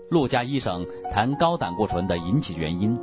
陆家医生谈高胆固醇的引起原因。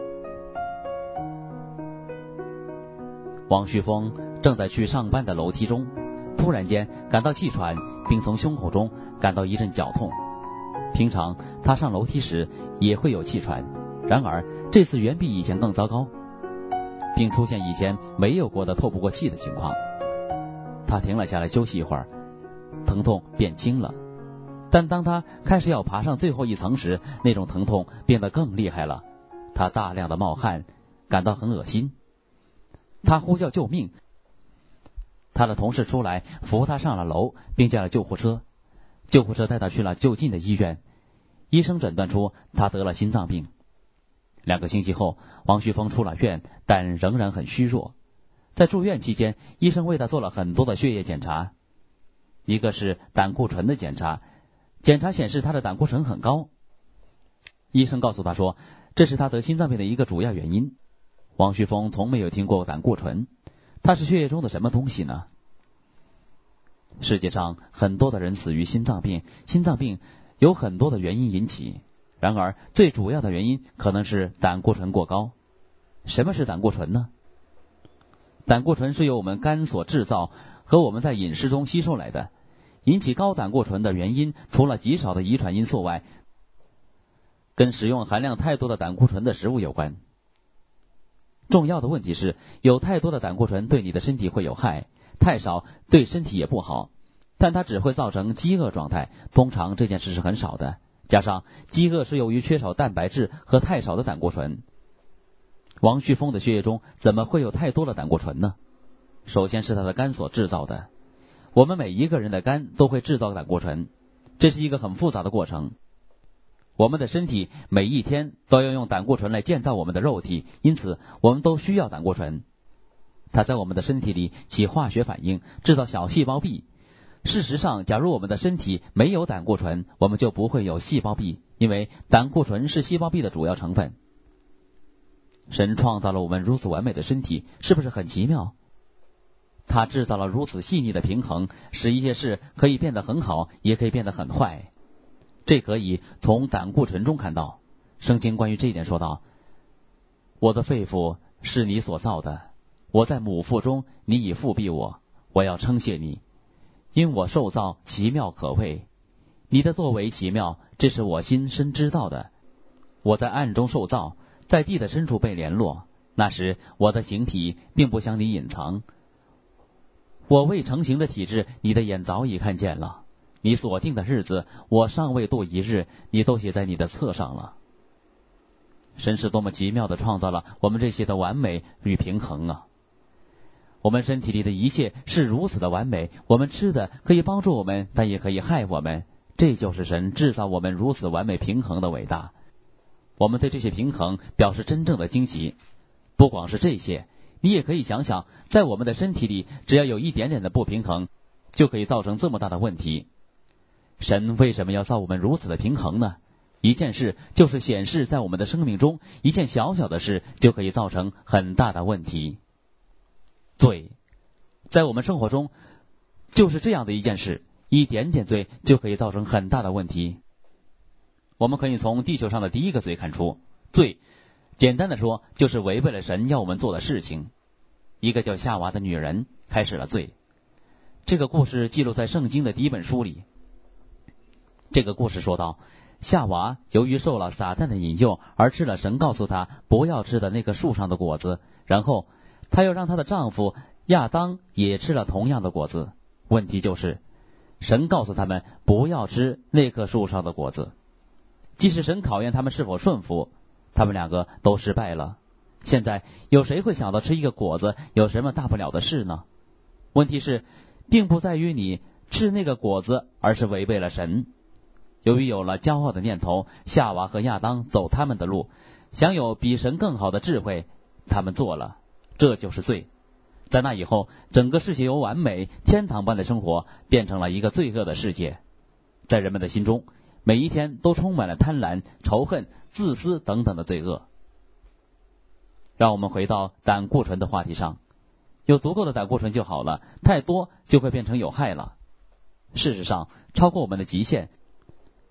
王旭峰正在去上班的楼梯中，突然间感到气喘，并从胸口中感到一阵绞痛。平常他上楼梯时也会有气喘，然而这次远比以前更糟糕，并出现以前没有过的透不过气的情况。他停了下来休息一会儿，疼痛变轻了，但当他开始要爬上最后一层时，那种疼痛变得更厉害了。他大量的冒汗，感到很恶心。他呼叫救命，他的同事出来扶他上了楼，并叫了救护车。救护车带他去了就近的医院，医生诊断出他得了心脏病。2个星期后，王旭峰出了院，但仍然很虚弱。在住院期间，医生为他做了很多的血液检查，一个是胆固醇的检查，检查显示他的胆固醇很高。医生告诉他说，这是他得心脏病的一个主要原因。王旭峰从没有听过胆固醇，它是血液中的什么东西呢？世界上很多的人死于心脏病，心脏病有很多的原因引起，然而最主要的原因可能是胆固醇过高。什么是胆固醇呢？胆固醇是由我们肝所制造和我们在饮食中吸收来的。引起高胆固醇的原因，除了极少的遗传因素外，跟食用含量太多的胆固醇的食物有关。重要的问题是，有太多的胆固醇对你的身体会有害，太少对身体也不好，但它只会造成饥饿状态，通常这件事是很少的。加上饥饿是由于缺少蛋白质和太少的胆固醇。王旭峰的血液中怎么会有太多的胆固醇呢？首先是他的肝所制造的。我们每一个人的肝都会制造胆固醇，这是一个很复杂的过程。我们的身体每一天都要用胆固醇来建造我们的肉体，因此我们都需要胆固醇。它在我们的身体里起化学反应，制造小细胞壁。事实上，假如我们的身体没有胆固醇，我们就不会有细胞壁，因为胆固醇是细胞壁的主要成分。神创造了我们如此完美的身体，是不是很奇妙？他制造了如此细腻的平衡，使一些事可以变得很好，也可以变得很坏。这可以从胆固醇中看到。圣经关于这一点说道，我的肺腑是你所造的，我在母腹中，你已复庇我，我要称谢你，因我受造奇妙可畏，你的作为奇妙，这是我心深知道的。我在暗中受造，在地的深处被联络，那时我的形体并不向你隐藏，我未成形的体质，你的眼早已看见了。你所定的日子，我尚未度一日，你都写在你的册上了。神是多么奇妙地创造了我们这些的完美与平衡啊！我们身体里的一切是如此的完美，我们吃的可以帮助我们，但也可以害我们。这就是神制造我们如此完美平衡的伟大。我们对这些平衡表示真正的惊奇。不光是这些，你也可以想想，在我们的身体里，只要有一点点的不平衡，就可以造成这么大的问题。神为什么要造我们如此的平衡呢？一件事就是显示在我们的生命中，一件小小的事就可以造成很大的问题。罪，在我们生活中就是这样的一件事，一点点罪就可以造成很大的问题。我们可以从地球上的第一个罪看出，罪简单的说就是违背了神要我们做的事情。一个叫夏娃的女人开始了罪。这个故事记录在圣经的第一本书里。这个故事说到，夏娃由于受了撒旦的引诱而吃了神告诉她不要吃的那个树上的果子，然后她又让她的丈夫亚当也吃了同样的果子。问题就是神告诉他们不要吃那棵树上的果子，即使神考验他们是否顺服，他们2个都失败了。现在有谁会想到吃一个果子有什么大不了的事呢？问题是并不在于你吃那个果子，而是违背了神。由于有了骄傲的念头，夏娃和亚当走他们的路，享有比神更好的智慧，他们做了，这就是罪。在那以后，整个世界由完美天堂般的生活变成了一个罪恶的世界。在人们的心中，每一天都充满了贪婪、仇恨、自私等等的罪恶。让我们回到胆固醇的话题上，有足够的胆固醇就好了，太多就会变成有害了。事实上，超过我们的极限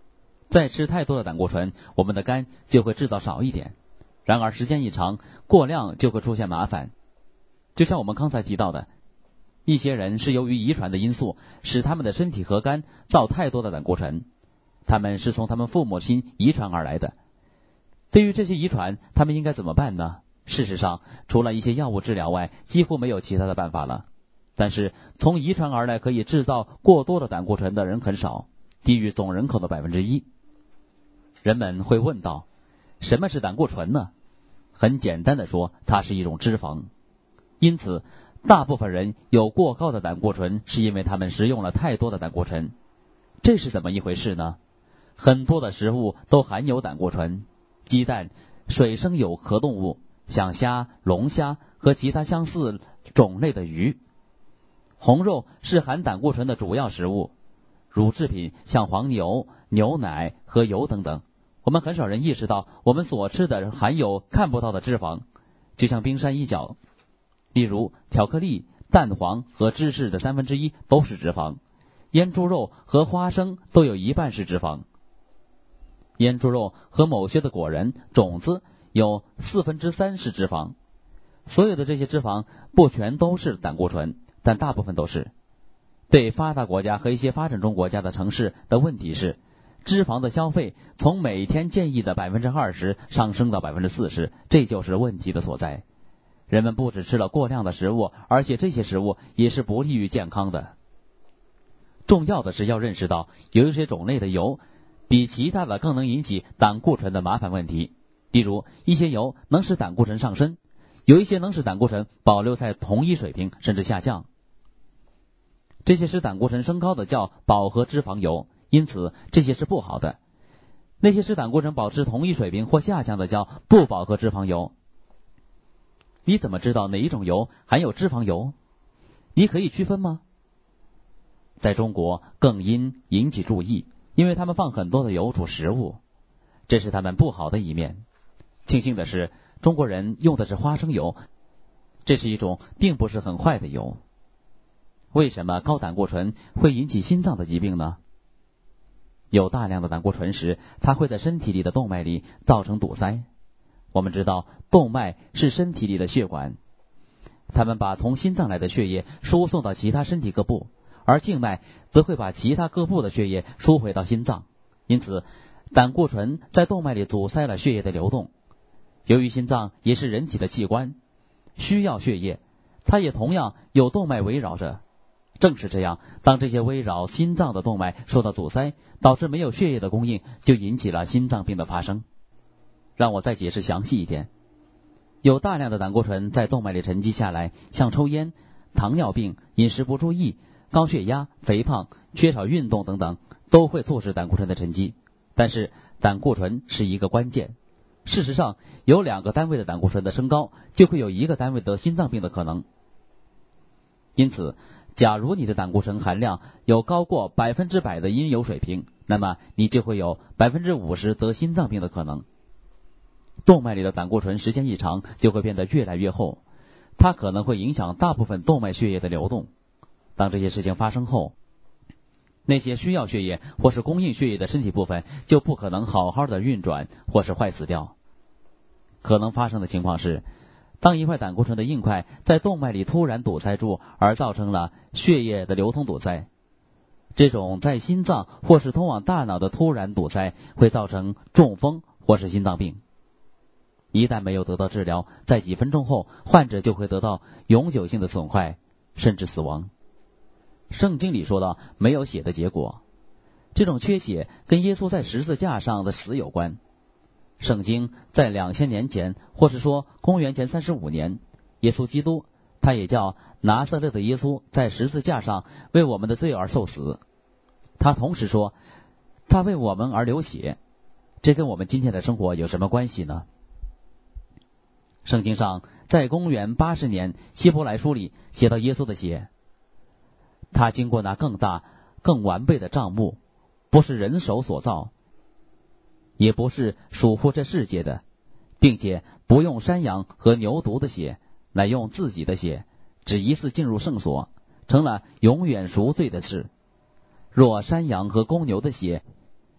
再吃太多的胆固醇，我们的肝就会制造少一点。然而时间一长，过量就会出现麻烦。就像我们刚才提到的，一些人是由于遗传的因素，使他们的身体和肝造太多的胆固醇，他们是从他们父母亲遗传而来的。对于这些遗传，他们应该怎么办呢？事实上，除了一些药物治疗外，几乎没有其他的办法了。但是从遗传而来可以制造过多的胆固醇的人很少，低于总人口的1%。人们会问道，什么是胆固醇呢？很简单的说，它是一种脂肪。因此大部分人有过高的胆固醇，是因为他们食用了太多的胆固醇。这是怎么一回事呢？很多的食物都含有胆固醇，鸡蛋、水生有壳动物，像虾、龙虾和其他相似种类的鱼。红肉是含胆固醇的主要食物，乳制品像黄牛、牛奶和油等等。我们很少人意识到，我们所吃的含有看不到的脂肪，就像冰山一角。例如巧克力、蛋黄和芝士的1/3都是脂肪，腌猪肉和花生都有一半是脂肪。腌猪肉和某些的果仁、种子有3/4是脂肪。所有的这些脂肪不全都是胆固醇，但大部分都是。对发达国家和一些发展中国家的城市的问题是，脂肪的消费从每天建议的20%上升到40%，这就是问题的所在。人们不只吃了过量的食物，而且这些食物也是不利于健康的。重要的是要认识到，有一些种类的油比其他的更能引起胆固醇的麻烦问题。例如，一些油能使胆固醇上升，有一些能使胆固醇保留在同一水平甚至下降。这些使胆固醇升高的叫饱和脂肪油，因此这些是不好的。那些使胆固醇保持同一水平或下降的叫不饱和脂肪油。你怎么知道哪一种油含有脂肪油？你可以区分吗？在中国更应引起注意，因为他们放很多的油煮食物，这是他们不好的一面。庆幸的是，中国人用的是花生油，这是一种并不是很坏的油。为什么高胆固醇会引起心脏的疾病呢？有大量的胆固醇时，它会在身体里的动脉里造成堵塞。我们知道，动脉是身体里的血管，它们把从心脏来的血液输送到其他身体各部，而静脉则会把其他各部的血液输回到心脏。因此，胆固醇在动脉里阻塞了血液的流动。由于心脏也是人体的器官，需要血液，它也同样有动脉围绕着。正是这样，当这些围绕心脏的动脉受到阻塞，导致没有血液的供应，就引起了心脏病的发生。让我再解释详细一点。有大量的胆固醇在动脉里沉积下来，像抽烟、糖尿病、饮食不注意、高血压、肥胖、缺少运动等等，都会促使胆固醇的沉积。但是胆固醇是一个关键。事实上，有2个单位的胆固醇的升高，就会有1个单位得心脏病的可能。因此，假如你的胆固醇含量有高过100%的应有水平，那么你就会有50%得心脏病的可能。动脉里的胆固醇时间一长，就会变得越来越厚，它可能会影响大部分动脉血液的流动。当这些事情发生后，那些需要血液或是供应血液的身体部分就不可能好好的运转，或是坏死掉。可能发生的情况是，当一块胆固醇的硬块在动脉里突然堵塞住，而造成了血液的流通堵塞。这种在心脏或是通往大脑的突然堵塞会造成中风或是心脏病。一旦没有得到治疗，在几分钟后，患者就会得到永久性的损坏，甚至死亡。圣经里说到没有血的结果，这种缺血跟耶稣在十字架上的死有关。圣经在2000年前，或是说公元前35年，耶稣基督，他也叫拿撒勒的耶稣，在十字架上为我们的罪而受死。他同时说，他为我们而流血。这跟我们今天的生活有什么关系呢？圣经上在公元80年希伯来书里写到耶稣的血，他经过那更大更完备的帐幕，不是人手所造，也不是属乎这世界的，并且不用山羊和牛犊的血，乃用自己的血，只一次进入圣所，成了永远赎罪的事。若山羊和公牛的血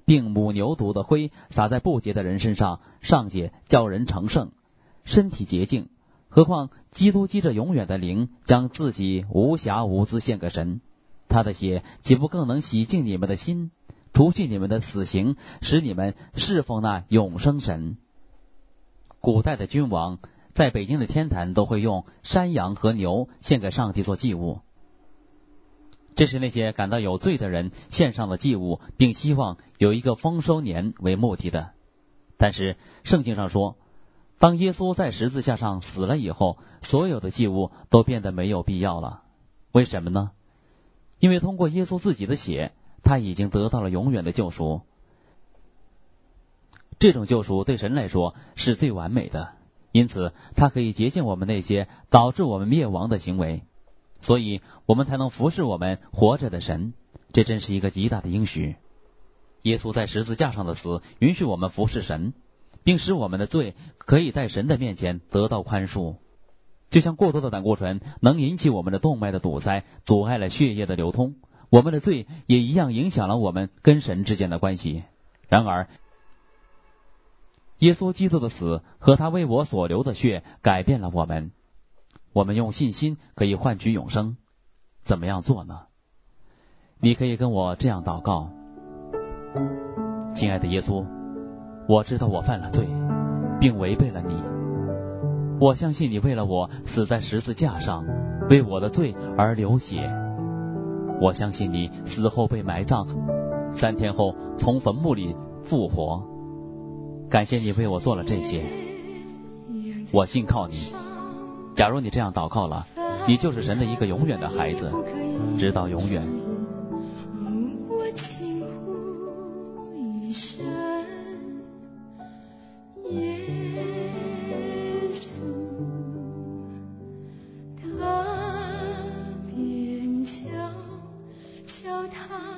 并母牛犊的灰撒在不洁的人身上，尚且叫人成圣，身体洁净，何况基督藉着永远的灵，将自己无瑕无疵献给神，他的血岂不更能洗净你们的心，除去你们的死刑，使你们侍奉那永生神？古代的君王在北京的天坛都会用山羊和牛献给上帝做祭物，这是那些感到有罪的人献上的祭物，并希望有一个丰收年为目的的。但是圣经上说，当耶稣在十字架上死了以后，所有的祭物都变得没有必要了。为什么呢？因为通过耶稣自己的血，他已经得到了永远的救赎。这种救赎对神来说是最完美的，因此他可以洁净我们那些导致我们灭亡的行为，所以我们才能服侍我们活着的神。这真是一个极大的应许。耶稣在十字架上的死允许我们服侍神，并使我们的罪可以在神的面前得到宽恕。就像过多的胆固醇能引起我们的动脉的堵塞，阻碍了血液的流通，我们的罪也一样影响了我们跟神之间的关系。然而耶稣基督的死和他为我所流的血改变了我们，我们用信心可以换取永生。怎么样做呢？你可以跟我这样祷告：亲爱的耶稣，我知道我犯了罪，并违背了你。我相信你为了我死在十字架上，为我的罪而流血。我相信你死后被埋葬，3天后从坟墓里复活。感谢你为我做了这些，我信靠你。假如你这样祷告了，你就是神的一个永远的孩子，直到永远。 我轻呼一声，耶稣，他便叫他